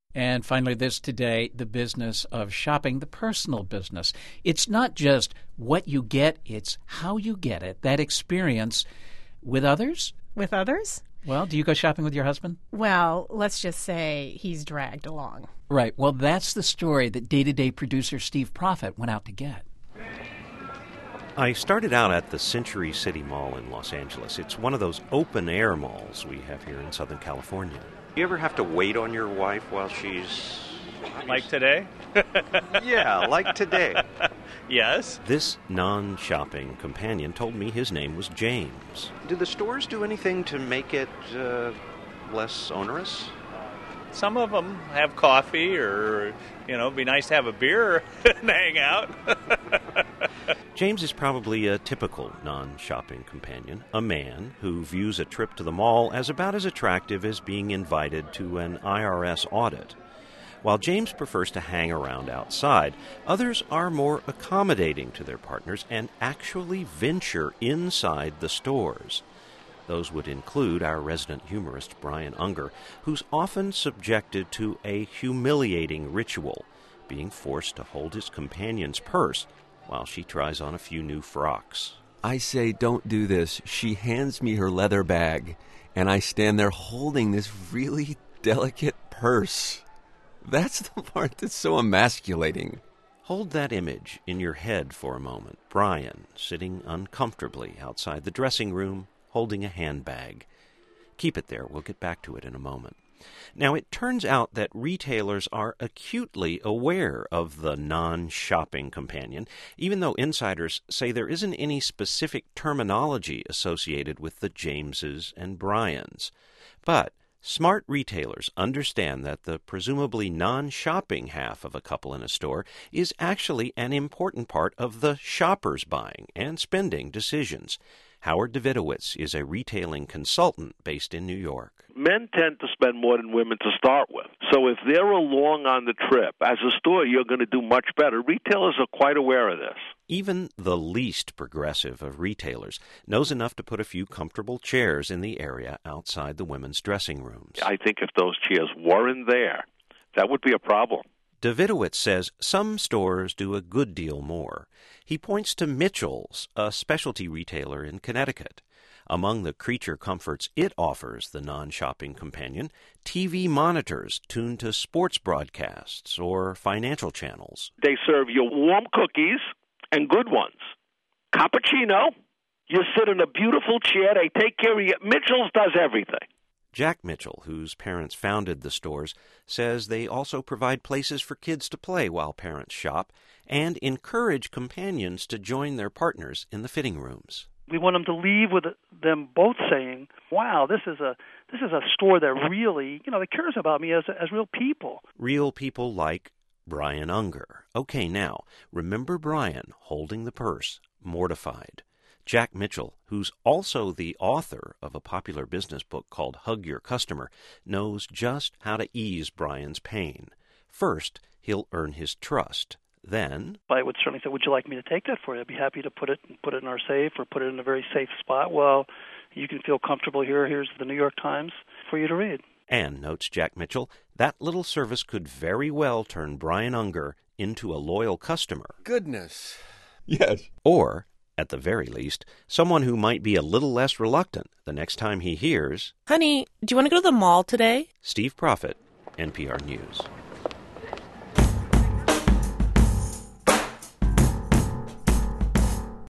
And finally, this today, the business of shopping, the personal business. It's not just what you get, it's how you get it, that experience with others. With others? Well, do you go shopping with your husband? Well, let's just say he's dragged along. Right. Well, that's the story that day-to-day producer Steve Proffitt went out to get. I started out at the Century City Mall in Los Angeles. It's one of those open-air malls we have here in Southern California. You ever have to wait on your wife while she's... Like today? Yeah, like today. Yes. This non-shopping companion told me his name was James. Do the stores do anything to make it less onerous? Some of them have coffee or, it'd be nice to have a beer and hang out. James is probably a typical non-shopping companion, a man who views a trip to the mall as about as attractive as being invited to an IRS audit. While James prefers to hang around outside, others are more accommodating to their partners and actually venture inside the stores. Those would include our resident humorist, Brian Unger, who's often subjected to a humiliating ritual, being forced to hold his companion's purse while she tries on a few new frocks. I say, don't do this. She hands me her leather bag, and I stand there holding this really delicate purse. That's the part that's so emasculating. Hold that image in your head for a moment. Brian sitting uncomfortably outside the dressing room, holding a handbag. Keep it there. We'll get back to it in a moment. Now, it turns out that retailers are acutely aware of the non-shopping companion, even though insiders say there isn't any specific terminology associated with the Jameses and Bryans. But smart retailers understand that the presumably non-shopping half of a couple in a store is actually an important part of the shopper's buying and spending decisions. Howard Davidowitz is a retailing consultant based in New York. Men tend to spend more than women to start with. So if they're along on the trip, as a store, you're going to do much better. Retailers are quite aware of this. Even the least progressive of retailers knows enough to put a few comfortable chairs in the area outside the women's dressing rooms. I think if those chairs weren't there, that would be a problem. Davidowitz says some stores do a good deal more. He points to Mitchell's, a specialty retailer in Connecticut. Among the creature comforts it offers the non-shopping companion, TV monitors tuned to sports broadcasts or financial channels. They serve you warm cookies and good ones. Cappuccino, you sit in a beautiful chair, they take care of you. Mitchell's does everything. Jack Mitchell, whose parents founded the stores, says they also provide places for kids to play while parents shop and encourage companions to join their partners in the fitting rooms. We want them to leave with them both saying, wow, this is a store that really, that cares about me as real people. Real people like Brian Unger. Okay, now, remember Brian holding the purse, mortified. Jack Mitchell, who's also the author of a popular business book called Hug Your Customer, knows just how to ease Brian's pain. First, he'll earn his trust. Then, I would certainly say, would you like me to take that for you? I'd be happy to put it in our safe or put it in a very safe spot. Well, you can feel comfortable here. Here's the New York Times for you to read. And, notes Jack Mitchell, that little service could very well turn Brian Unger into a loyal customer. Goodness. Yes. Or, at the very least, someone who might be a little less reluctant the next time he hears, Honey, do you want to go to the mall today? Steve Proffitt, NPR News.